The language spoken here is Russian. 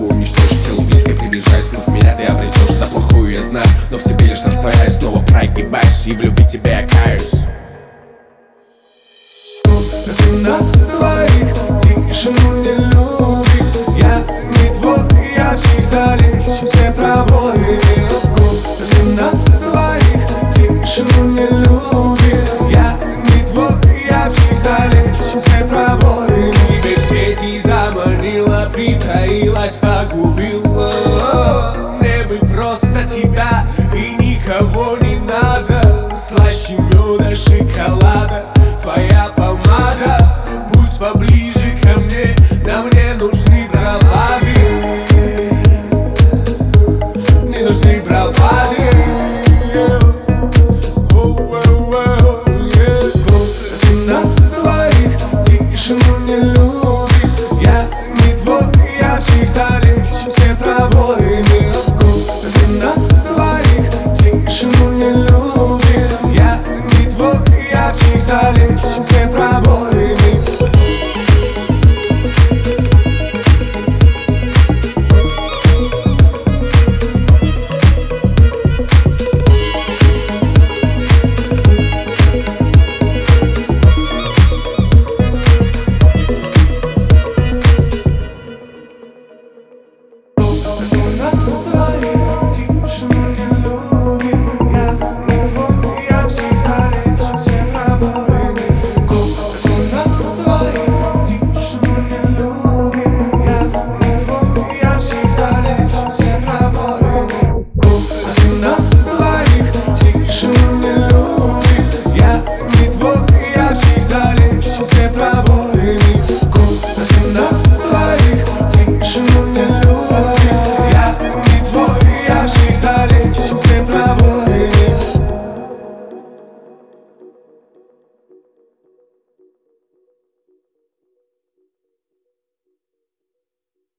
уничтожить. Телу близко приближаюсь, но в меня ты обретешь. Да плохую я знаю, но в тебе лишь растворяюсь. Снова прогибаюсь, и в любви тебя я каюсь. На двоих тишину не любит. Я не твой, я псих, залечимся травой. На двоих тишину не любит. Я не твой, я псих, залечимся травой. Тебе в сети заманила, притаилась, погубила. Мне бы просто тебя и никого не надо. Слаще меда, шоколада, твоя помада. Будь поближе ко мне, да мне нужны бравады. Мне нужны бравады.